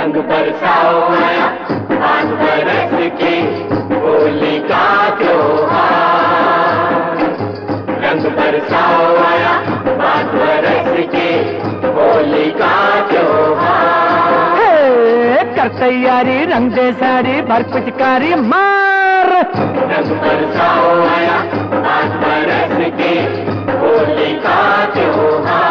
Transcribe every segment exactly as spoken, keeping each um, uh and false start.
रंग बरसाओ आया पाँच बरस के होली का त्योहार। रंग बरसाओ आया पाँच बरस के होली का त्योहार। कर तैयारी रंग दे साड़ी भर पिचकारी मार। रंग बरसाओ आया पाँच बरस के होली का त्योहार।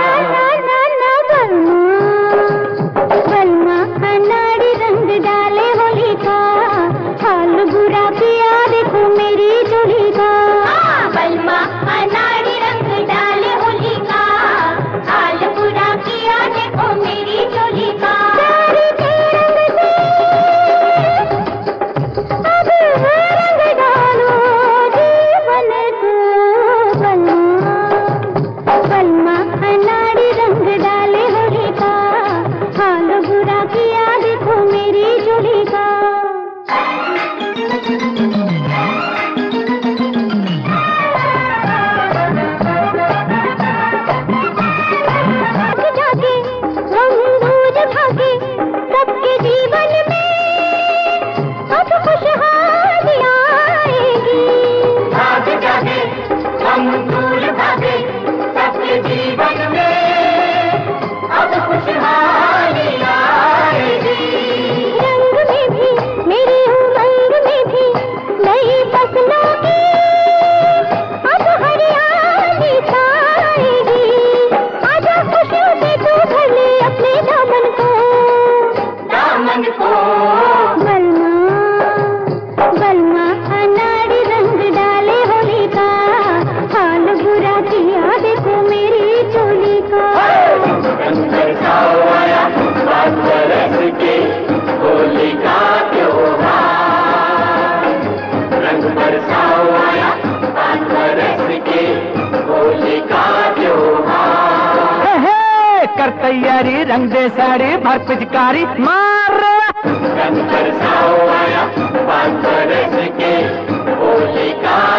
कर तैयारी रंग दे साड़ी भर पिचकारी मार। रंग बरसाओ आया पाँच बरस के होली का